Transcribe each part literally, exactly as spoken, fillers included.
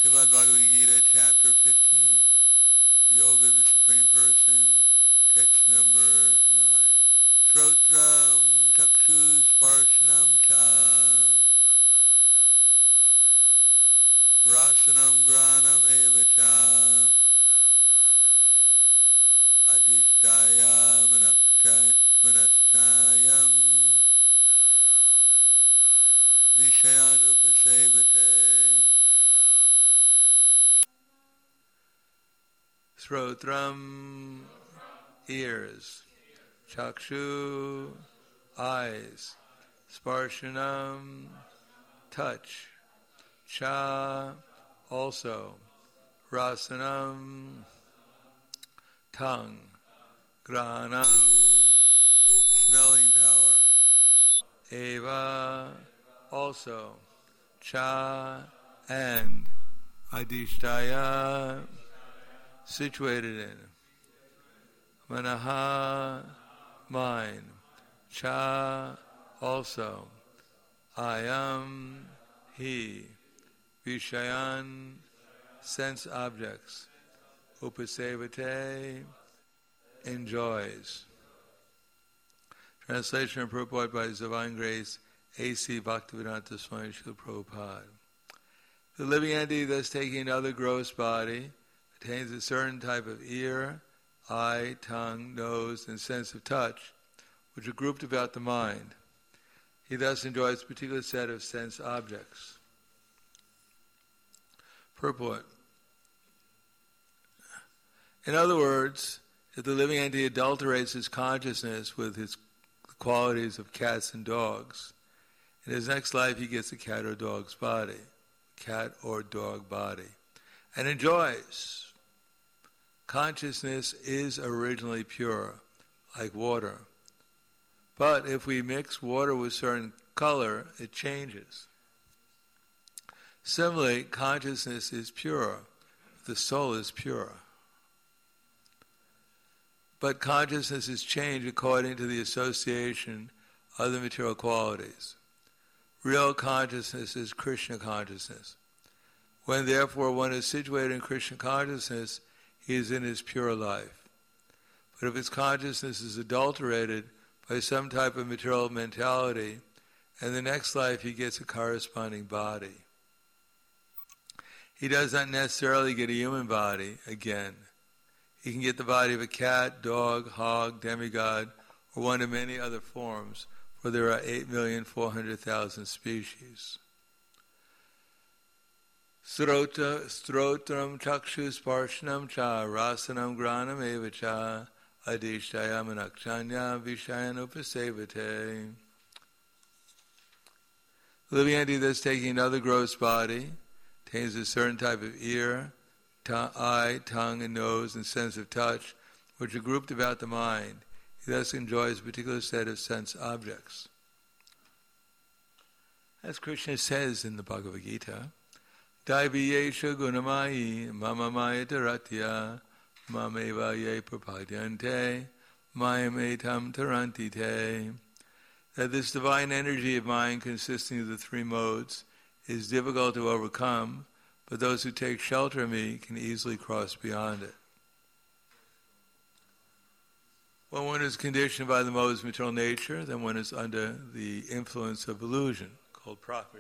Srimad Bhagavad Gita, Chapter fifteen, Yoga of the Supreme Person, text number nine. Shrotram chakshus sparshanam cha rasanam granam eva cha adhishtaya manaschayam vishayan upasevate. Srotram, ears. Chakshu, eyes. Sparshanam, touch. Cha, also. Rasanam, tongue. Granam, smelling power. Eva, also. Cha, and. Adhishtaya, situated in. Manaha, mind. Cha, also. Ayam, he. Vishayan, sense objects. Upasevate, enjoys. Translation and purport by His Divine Grace, A C Bhaktivedanta Swami Srila Prabhupada. The living entity, thus taking another gross body, attains a certain type of ear, eye, tongue, nose, and sense of touch, which are grouped about the mind. He thus enjoys a particular set of sense objects. Purport. In other words, if the living entity adulterates his consciousness with his qualities of cats and dogs, in his next life he gets a cat or dog's body, cat or dog body, and enjoys. Consciousness is originally pure, like water. But if we mix water with certain color, it changes. Similarly, consciousness is pure. The soul is pure. But consciousness is changed according to the association of the material qualities. Real consciousness is Krishna consciousness. When therefore one is situated in Krishna consciousness, he is in his pure life. But if his consciousness is adulterated by some type of material mentality, in the next life he gets a corresponding body. He does not necessarily get a human body again. He can get the body of a cat, dog, hog, demigod, or one of many other forms, for there are eight million four hundred thousand species. Strota, strotram chakshus parshanam cha rasanam granam eva cha adhishtaya manakchanya vishayan upasevate. Living entity thus taking another gross body, attains a certain type of ear, t- eye, tongue, and nose, and sense of touch, which are grouped about the mind. He thus enjoys a particular set of sense objects. As Krishna says in the Bhagavad Gita, Daiviyesha gunamayi mama maya taratya mameva ye prapadyante mayametam taranti te. That this divine energy of mind consisting of the three modes is difficult to overcome, but those who take shelter of me can easily cross beyond it. When one is conditioned by the modes of material nature, then one is under the influence of illusion, called prakriti,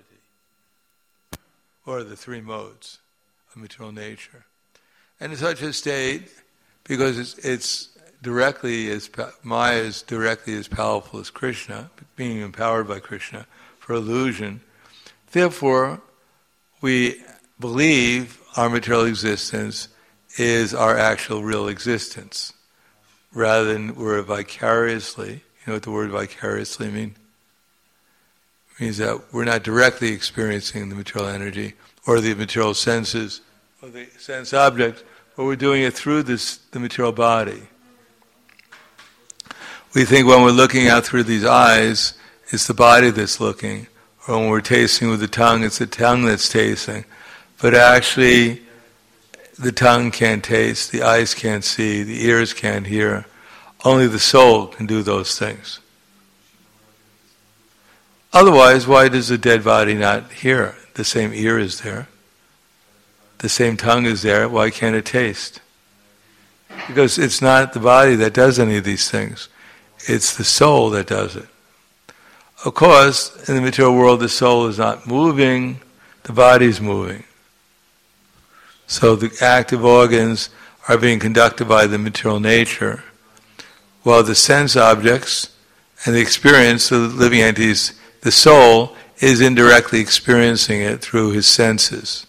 or the three modes of material nature. And in such a state, because it's, it's directly as Maya is directly as powerful as Krishna, being empowered by Krishna for illusion, therefore we believe our material existence is our actual real existence, rather than we're vicariously. You know what the word vicariously means? It means that we're not directly experiencing the material energy or the material senses or the sense objects, but we're doing it through this the material body. We think when we're looking out through these eyes, it's the body that's looking, or when we're tasting with the tongue, it's the tongue that's tasting. But actually, the tongue can't taste, the eyes can't see, the ears can't hear. Only the soul can do those things. Otherwise, why does the dead body not hear? The same ear is there. the same tongue is there, why can't it taste? Because it's not the body that does any of these things. It's the soul that does it. Of course, in the material world, the soul is not moving, the body's moving. So the active organs are being conducted by the material nature, while the sense objects and the experience of the living entities, the soul is indirectly experiencing it through his senses.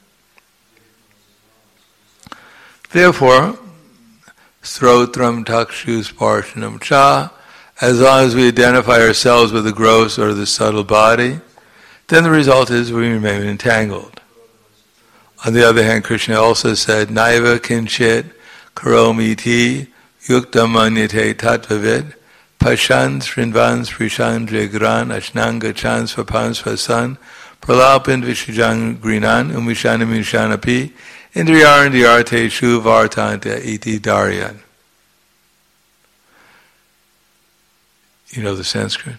Therefore, Srotram Takshus Parshanam Cha, as long as we identify ourselves with the gross or the subtle body, then the result is we remain entangled. On the other hand, Krishna also said, Naiva kinchit karomiti yukta manyate tattvavid pashan srinvan srishan jagran ashnanga chan swapan swasan pralapin vishajan grinan umishana mishanapi indriyaran diarte shu vartanta iti daryan. You know the Sanskrit?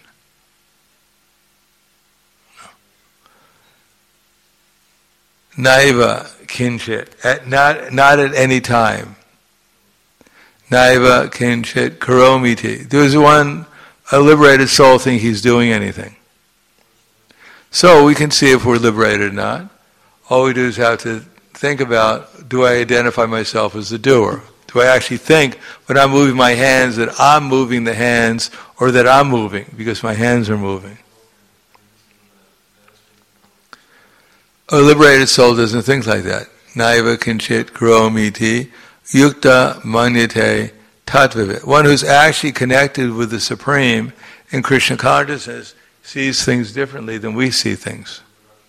No. Naiva kinchit, at not not at any time. Naiva kinchit karomiti. There's one, a liberated soul think he's doing anything. So we can see if we're liberated or not. All we do is have to think about, do I identify myself as the doer? Do I actually think when I'm moving my hands that I'm moving the hands or that I'm moving because my hands are moving? A liberated soul doesn't think like that. Naiva kinchit karomiti yukta manyate tattvavit. One who's actually connected with the Supreme in Krishna consciousness sees things differently than we see things.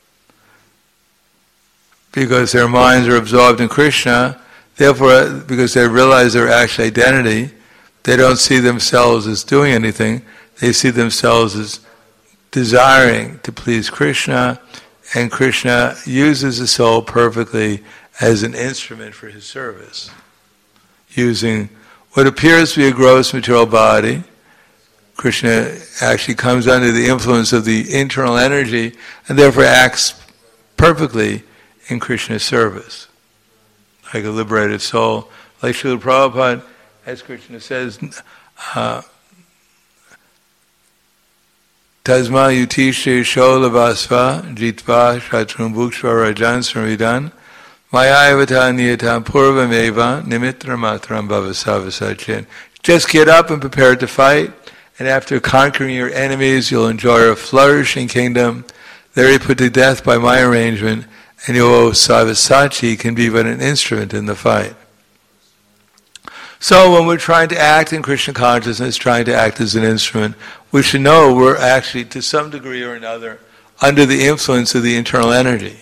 Because their minds are absorbed in Krishna, therefore, because they realize their actual identity, they don't see themselves as doing anything. They see themselves as desiring to please Krishna, and Krishna uses the soul perfectly as an instrument for his service. Using what appears to be a gross material body, Krishna actually comes under the influence of the internal energy and therefore acts perfectly in Krishna's service. Like a liberated soul. Like Srila Prabhupada, as Krishna says, uh, Tasma yutishe sholavasva jitva shatrum bhukshva rajan sridan mayayavata niyatam purvameva nimitra matram bhavasavasachin. Just get up and prepare to fight, and after conquering your enemies, you'll enjoy a flourishing kingdom. There you put to death by my arrangement, and your Savasachi can be but an instrument in the fight. So when we're trying to act in Krishna consciousness, trying to act as an instrument, we should know we're actually, to some degree or another, under the influence of the internal energy.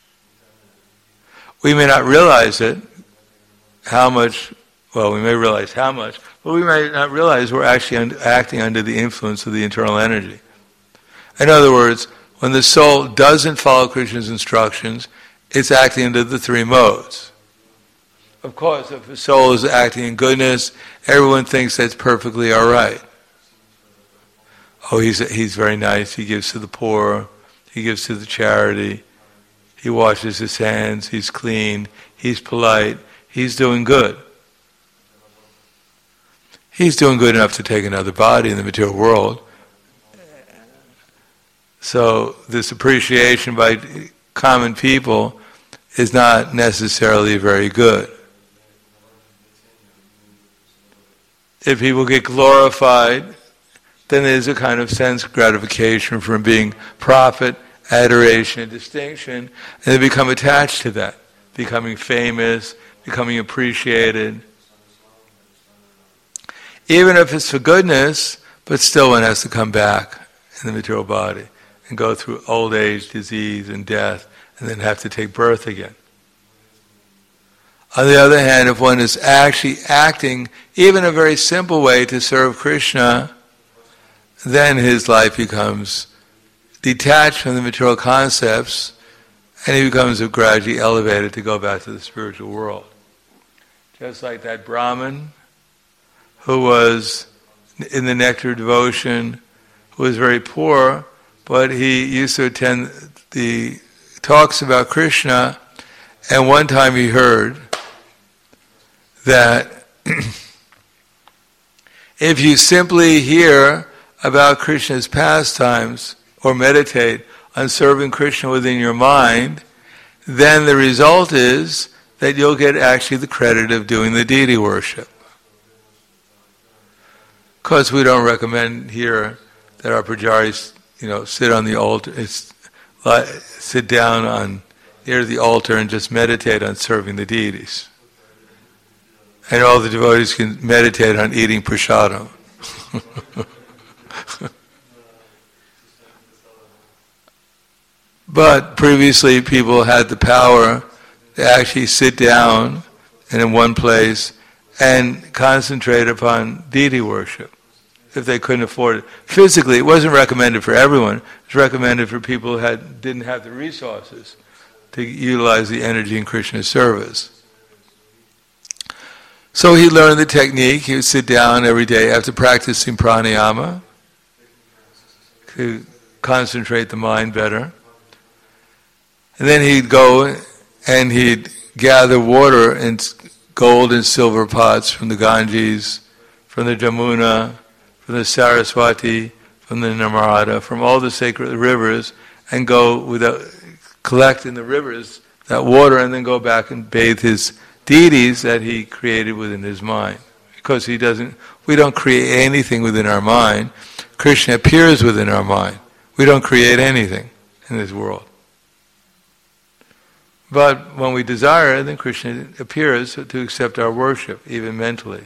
We may not realize it, how much, well, we may realize how much, but we may not realize we're actually un- acting under the influence of the internal energy. In other words, when the soul doesn't follow Krishna's instructions, it's acting under the three modes. Of course, if the soul is acting in goodness, everyone thinks that's perfectly all right. Oh, he's he's very nice. He gives to the poor. He gives to the charity. He washes his hands. He's clean. He's polite. He's doing good. He's doing good enough to take another body in the material world. So this appreciation by common people is not necessarily very good. If people get glorified, then there's a kind of sense gratification from being prophet, adoration, and distinction, and they become attached to that, becoming famous, becoming appreciated. Even if it's for goodness, but still one has to come back in the material body and go through old age, disease, and death, and then have to take birth again. On the other hand, if one is actually acting, even a very simple way to serve Krishna, then his life becomes detached from the material concepts, and he becomes gradually elevated to go back to the spiritual world. Just like that Brahmin who was in the nectar devotion, who was very poor, but he used to attend the talks about Krishna, And one time he heard that if you simply hear about Krishna's pastimes or meditate on serving Krishna within your mind, then the result is that you'll get actually the credit of doing the deity worship. Of course, we don't recommend here that our pujaris, you know, sit on the altar, it's, sit down on near the altar and just meditate on serving the deities. And all the devotees can meditate on eating prasadam. But previously people had the power to actually sit down and in one place and concentrate upon deity worship if they couldn't afford it. Physically, it wasn't recommended for everyone. It was recommended for people who had, didn't have the resources to utilize the energy in Krishna's service. So he learned the technique. He would sit down every day after practicing pranayama to concentrate the mind better. And then he'd go and he'd gather water in gold and silver pots from the Ganges, from the Jamuna, from the Saraswati, from the Narmada, from all the sacred rivers, and go without collect in the rivers that water, and then go back and bathe his deities that he created within his mind. Because he doesn't, we don't create anything within our mind. Krishna appears within our mind. We don't create anything in this world. But when we desire, then Krishna appears to accept our worship, even mentally.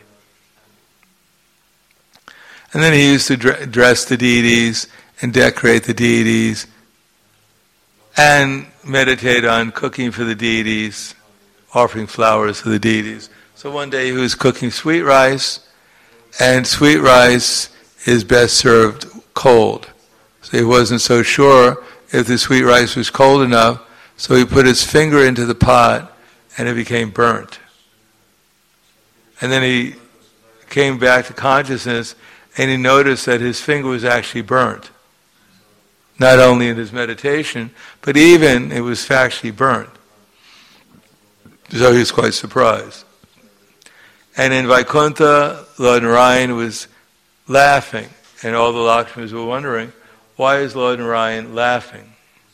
And then he used to dress the deities and decorate the deities and meditate on cooking for the deities, offering flowers to the deities. So one day he was cooking sweet rice, and sweet rice is best served cold. So he wasn't so sure if the sweet rice was cold enough, so he put his finger into the pot and it became burnt. And then he came back to consciousness and he noticed that his finger was actually burnt. Not only in his meditation, but even it was actually burnt. So he was quite surprised. And in Vaikuntha, Lord Narayan was laughing, and all the Lakshmis were wondering, why is Lord Narayan laughing?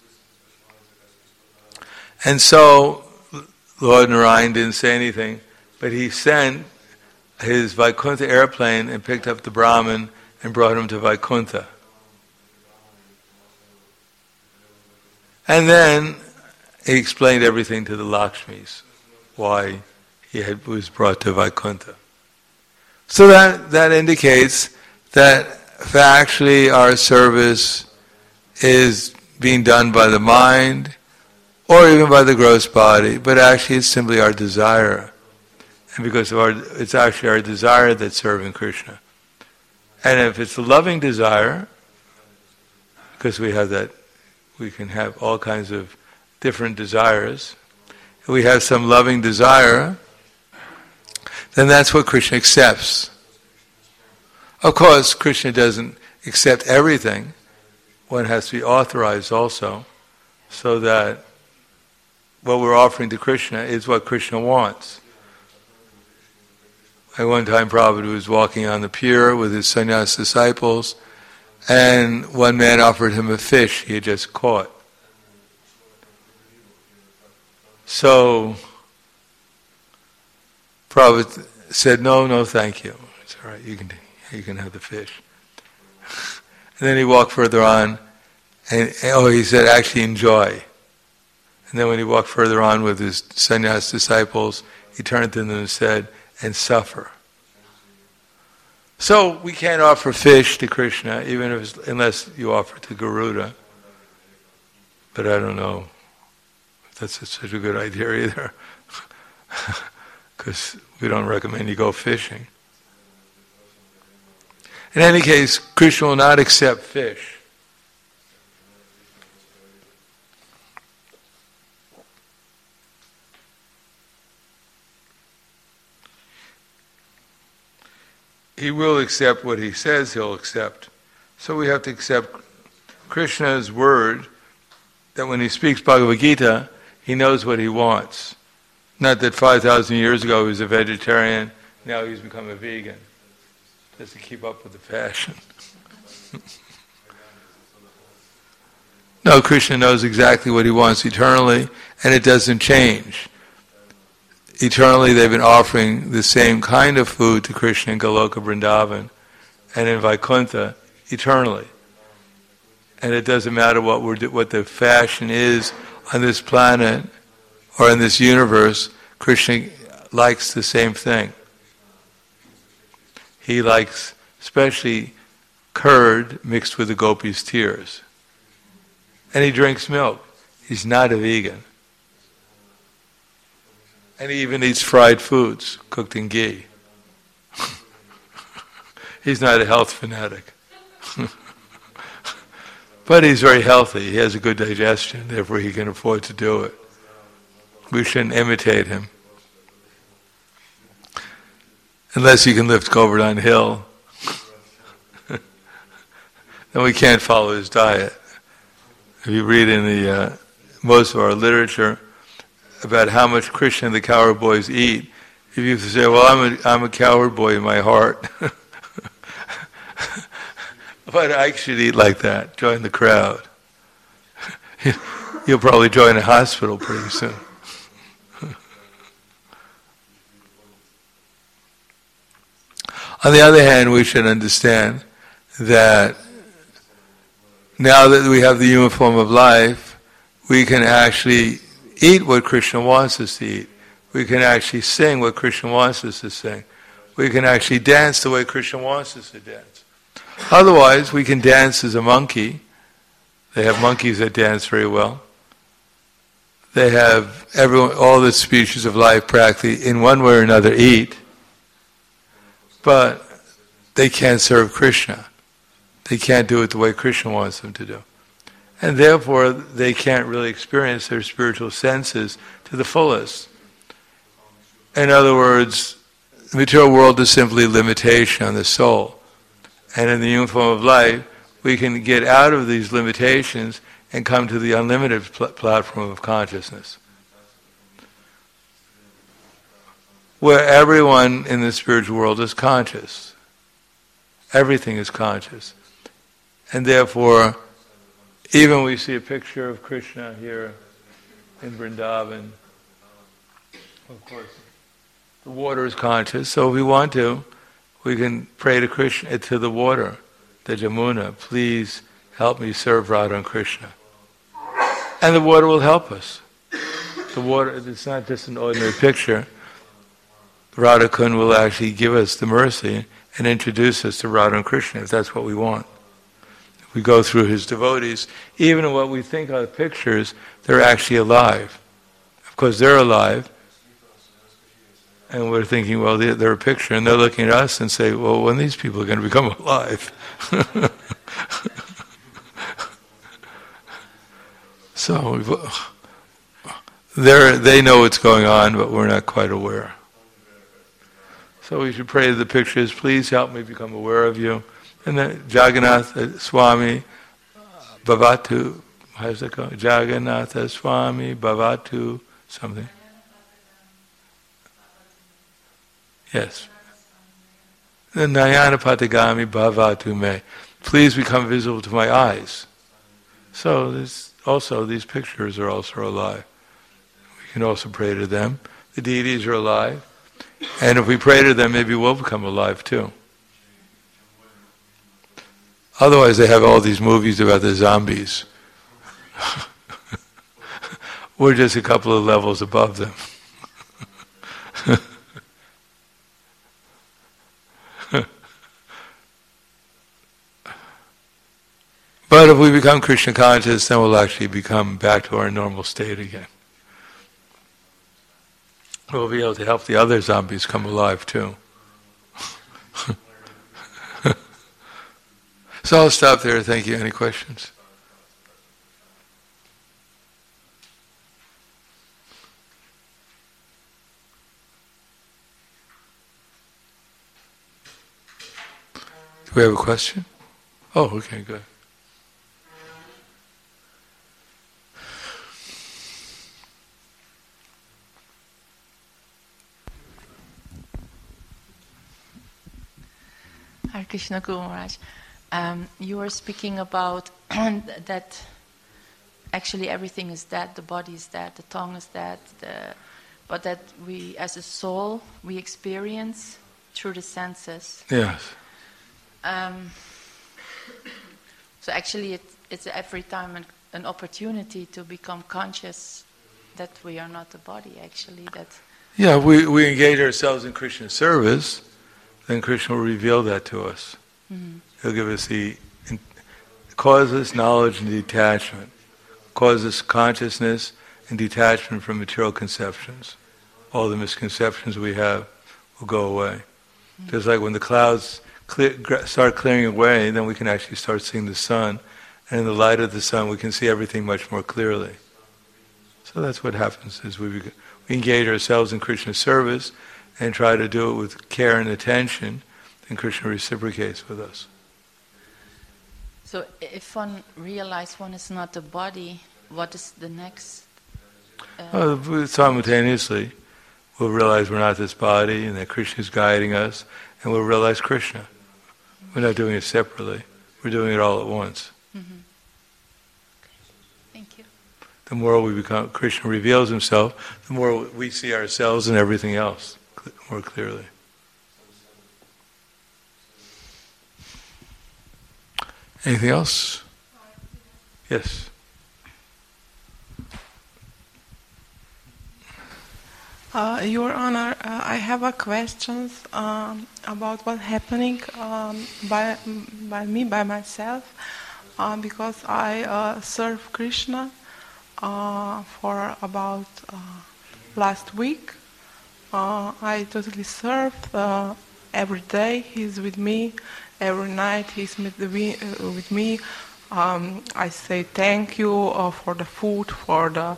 And so Lord Narayan didn't say anything, but he sent his Vaikuntha airplane and picked up the Brahmin and brought him to Vaikuntha. And then he explained everything to the Lakshmis, why he had, was brought to Vaikuntha. So that, that indicates that actually our service is being done by the mind or even by the gross body, but actually it's simply our desire. And because of our, it's actually our desire that's serving Krishna. And if it's a loving desire, because we have that, we can have all kinds of different desires. If we have some loving desire, then that's what Krishna accepts. Of course, Krishna doesn't accept everything. One has to be authorized also, so that what we're offering to Krishna is what Krishna wants. At one time, Prabhupada was walking on the pier with his sannyas disciples, and one man offered him a fish he had just caught. So Prabhupada said, no, no, thank you. It's all right, you can, you can have the fish. And then he walked further on, and oh, he said, actually enjoy. And then when he walked further on with his sannyas disciples, he turned to them and said, and suffer. So we can't offer fish to Krishna, even if it's, unless you offer to Garuda. But I don't know if that's such a good idea either, because we don't recommend you go fishing. In any case, Krishna will not accept fish. He will accept what he says he'll accept. So we have to accept Krishna's word, that when he speaks Bhagavad Gita, he knows what he wants. Not that five thousand years ago he was a vegetarian, now he's become a vegan, just to keep up with the fashion. No, Krishna knows exactly what he wants eternally, and it doesn't change. Eternally they've been offering the same kind of food to Krishna in Goloka Vrindavan and in Vaikuntha eternally. And it doesn't matter what we're do, what the fashion is on this planet or in this universe, Krishna likes the same thing. He likes especially curd mixed with the gopis' tears. And he drinks milk. He's not a vegan. And he even eats fried foods cooked in ghee. He's not a health fanatic. But he's very healthy. He has a good digestion, therefore he can afford to do it. We shouldn't imitate him. Unless you can lift Govardhan Hill, then we can't follow his diet. If you read in the uh, most of our literature about how much Krishna and the cowherd boys eat, if you say, well, I'm a, I'm a cowherd boy in my heart, but I should eat like that, join the crowd. You'll probably join a hospital pretty soon. On the other hand, we should understand that now that we have the human form of life, we can actually eat what Krishna wants us to eat. We can actually sing what Krishna wants us to sing. We can actually dance the way Krishna wants us to dance. Otherwise, we can dance as a monkey. They have monkeys that dance very well. They have everyone, all the species of life practically in one way or another eat, but they can't serve Krishna. They can't do it the way Krishna wants them to do. And therefore, they can't really experience their spiritual senses to the fullest. In other words, the material world is simply limitation on the soul. And in the human form of life, we can get out of these limitations and come to the unlimited pl- platform of consciousness, where everyone in the spiritual world is conscious. Everything is conscious. And therefore, even we see a picture of Krishna here in Vrindavan, of course, the water is conscious, so if we want to, we can pray to Krishna, to the water, the Jamuna, please help me serve Radha and Krishna. And the water will help us. The water, it's not just an ordinary picture. Radha Kund will actually give us the mercy and introduce us to Radha and Krishna, if that's what we want. If we go through his devotees, even in what we think are pictures, they're actually alive. Of course, they're alive. And we're thinking, well, they're, they're a picture, and they're looking at us and say, well, when these people are going to become alive? So, they're, they know what's going on, but we're not quite aware. So we should pray to the pictures, please help me become aware of you. And then Jagannatha Swami Bhavatu, how does it go? Jagannatha Swami Bhavatu something. Yes. The Nayana Patagami Bhavatu Me. Please become visible to my eyes. So this, also these pictures are also alive. We can also pray to them. The deities are alive. And if we pray to them, maybe we'll become alive too. Otherwise they have all these movies about the zombies. We're just a couple of levels above them. But if we become Krishna conscious, then we'll actually become back to our normal state again. We'll be able to help the other zombies come alive too. So I'll stop there. Thank you. Any questions? Do we have a question? Oh, okay, good. Hare Krishna Guru Maharaj. Um, you were speaking about that actually everything is dead, the body is dead, the tongue is dead, the, but that we, as a soul, we experience through the senses. Yes. Um, so actually it, it's every time an, an opportunity to become conscious that we are not the body, actually. That Yeah, we, we engage ourselves in Krishna's service, then Krishna will reveal that to us. Mm-hmm. He'll give us the in, causes, knowledge, and detachment. Causes consciousness and detachment from material conceptions. All the misconceptions we have will go away. Mm-hmm. Just like when the clouds clear, start clearing away, then we can actually start seeing the sun. And in the light of the sun, we can see everything much more clearly. So that's what happens, is we, we engage ourselves in Krishna's service and try to do it with care and attention, and Krishna reciprocates with us. So if one realizes one is not the body, what is the next? Uh, well, simultaneously, we'll realize we're not this body and that Krishna is guiding us, and we'll realize Krishna. We're not doing it separately. We're doing it all at once. Mm-hmm. Okay. Thank you. The more we become, Krishna reveals himself, the more we see ourselves and everything else more clearly. Anything else? Yes. Uh, Your Honor, uh, I have a question um, about what's happening um, by by me, by myself, uh, because I uh, serve Krishna uh, for about uh, last week. Uh, I totally serve uh, every day. He's with me. Every night he's with me. Uh, with me. Um, I say thank you uh, for the food, for the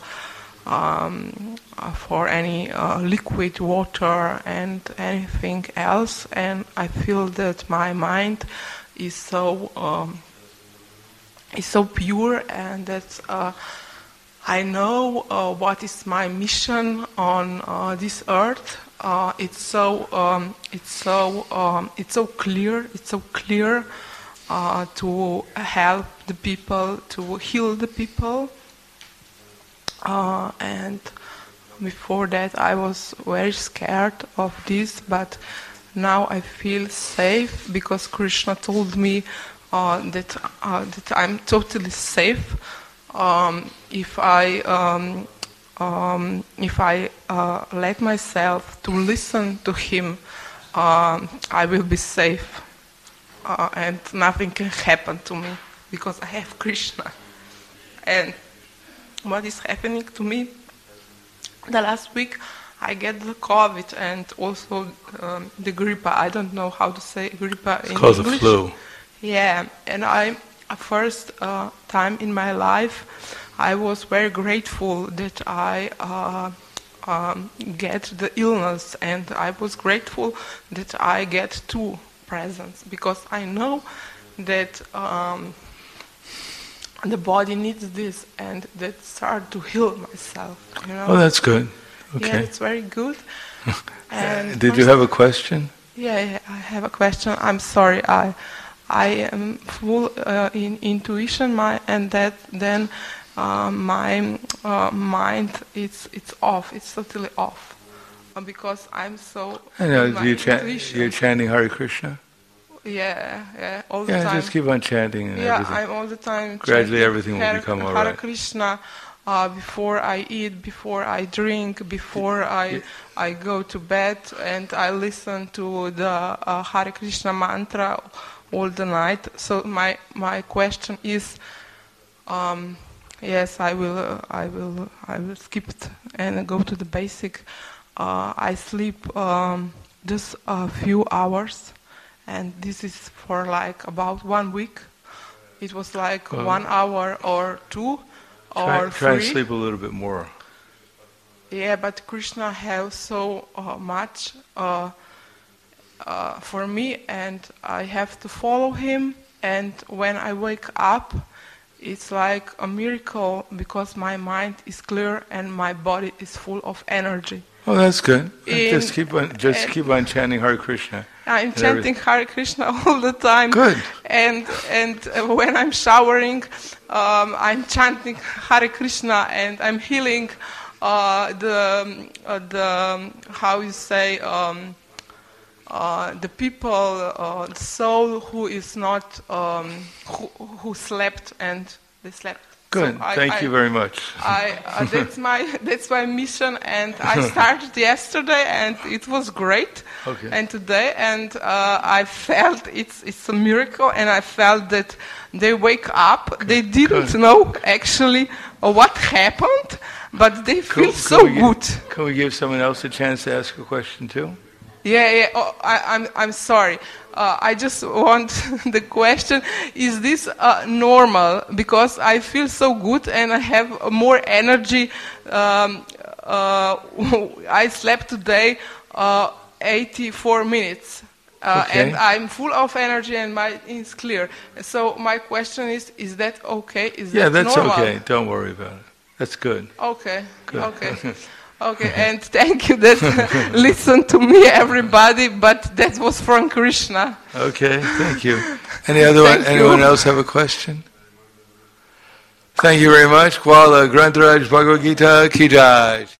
um, uh, for any uh, liquid water and anything else, and I feel that my mind is so um, is so pure, and that uh, I know uh, what is my mission on uh, this earth. Uh, it's so um, it's so um, it's so clear. It's so clear uh, to help the people, to heal the people. Uh, and before that, I was very scared of this, but now I feel safe because Krishna told me uh, that uh, that I'm totally safe. Um, if I um, um, if I uh, let myself to listen to him, uh, I will be safe, uh, and nothing can happen to me because I have Krishna. And what is happening to me? The last week, I get the COVID and also um, the grippe. I don't know how to say grippe in English. It's called the flu. Yeah, and I. First uh, time in my life, I was very grateful that I uh, um, get the illness, and I was grateful that I get two presents, because I know that um, the body needs this, and that start to heal myself. You know? Oh, that's good. Okay. Yeah, it's very good. And did you have a question? Yeah, yeah, I have a question. I'm sorry, I. I am full uh, in intuition, my, and that then uh, my uh, mind it's it's off. It's totally off uh, because I'm so. I know. You chant, you're chanting Hare Krishna. Yeah, yeah, all the yeah, time. Yeah, just keep on chanting and yeah, everything. Yeah, I'm all the time. Gradually, everything will Hare, become all Hare right. Krishna. Uh, before I eat, before I drink, before I I go to bed, and I listen to the uh, Hare Krishna mantra all the night. So my my question is, um, yes, I will uh, I will I will skip it and go to the basic. Uh, I sleep um, just a few hours, and this is for like about one week. It was like well, one hour or two try, or try three. and sleep a little bit more. Yeah, but Krishna has so uh, much. Uh, Uh, for me, and I have to follow him, and when I wake up it's like a miracle because my mind is clear and my body is full of energy. Oh, that's good. In, just keep on just keep on chanting Hare Krishna. I'm chanting Hare Krishna all the time. Good. And and uh, when I'm showering, um, I'm chanting Hare Krishna, and I'm healing uh, the uh, the how you say um, uh, the people, uh, the soul who is not um, who, who slept and they slept. Good. So I, Thank I, you very much. I, uh, that's my that's my mission, and I started yesterday, and it was great. Okay. And today, and uh, I felt it's it's a miracle, and I felt that they wake up. Okay. They didn't good. know actually uh, what happened, but they feel can, so can good. Give, can we give someone else a chance to ask a question too? Yeah, yeah. Oh, I, I'm I'm sorry. Uh, I just want the question: is this uh, normal? Because I feel so good and I have more energy. Um, uh, I slept today uh, eighty-four minutes, uh, okay. and I'm full of energy and my is clear. So my question is: is that okay? Is yeah, that that's normal? okay. Don't worry about it. That's good. Okay. Good. Okay. Okay, and thank you that listen to me, everybody, but that was from Krishna. Okay, thank you. Any other one, anyone else have a question? Thank you very much. Gwala Grantaraj Bhagavad Gita Ki Jai.